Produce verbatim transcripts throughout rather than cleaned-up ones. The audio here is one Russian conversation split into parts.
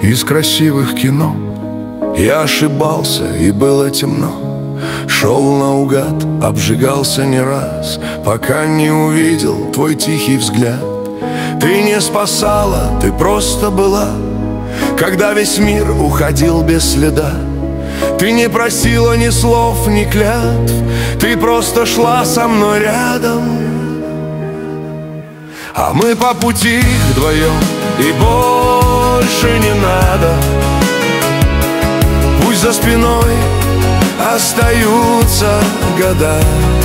из красивых кино. Я ошибался, и было темно. Шел наугад, обжигался не раз, пока не увидел твой тихий взгляд. Ты не спасала, ты просто была, когда весь мир уходил без следа. Ты не просила ни слов, ни клятв, ты просто шла со мной рядом. А мы по пути вдвоем, и больше не надо. Пусть за спиной остаются года.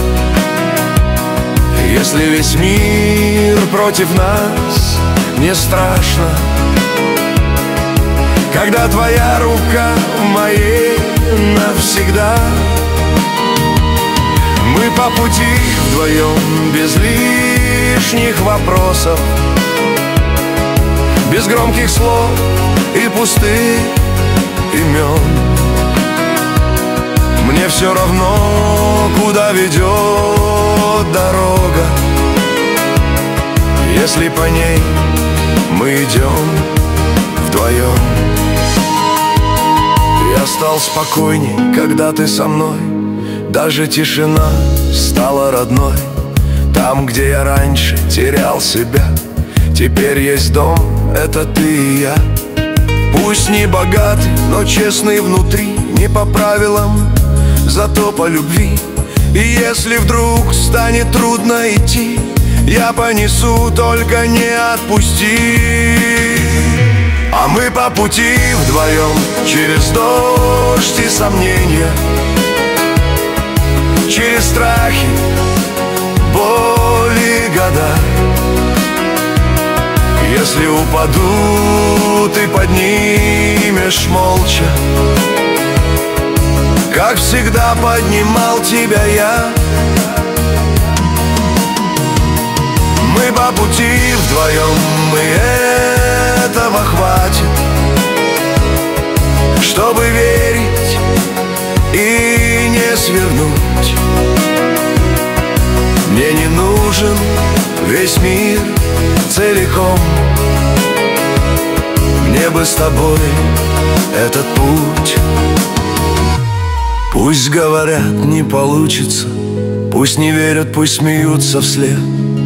Если весь мир против нас, не страшно, когда твоя рука в моей навсегда. Мы по пути вдвоем, без лишних вопросов, без громких слов и пустых имен. Мне все равно, куда ведет дорога, если по ней мы идем вдвоем. Я стал спокойней, когда ты со мной. Даже тишина стала родной. Там, где я раньше терял себя, теперь есть дом, это ты и я. Пусть не богатый, но честный внутри, не по правилам, зато по любви. И если вдруг станет трудно идти, я понесу, только не отпусти. А мы по пути вдвоем, через дождь и сомнения, через страхи, боли, года. Если упаду, ты поднимешь молча, как всегда поднимал тебя я. Мы по пути вдвоем, и этого хватит, чтобы верить и не свернуть. Мне не нужен весь мир целиком, мне бы с тобой этот путь. Пусть говорят, не получится, пусть не верят, пусть смеются вслед.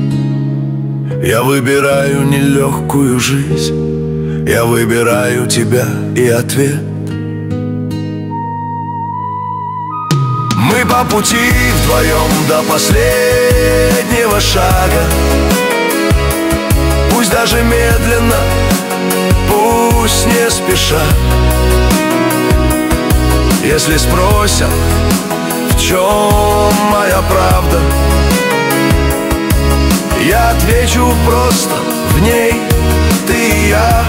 Я выбираю нелегкую жизнь, я выбираю тебя и ответ. Мы по пути вдвоем до последнего шага. Пусть даже медленно, пусть не спеша. Если спросят, в чем моя правда, я отвечу просто: в ней ты и я.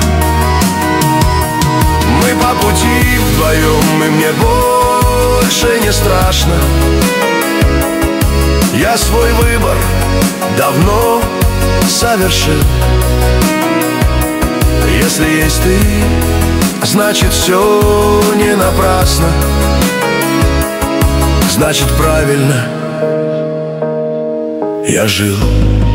Мы по пути вдвоем, и мне больше не страшно. Я свой выбор давно совершил. Если есть ты, значит все не напрасно, значит правильно я жил.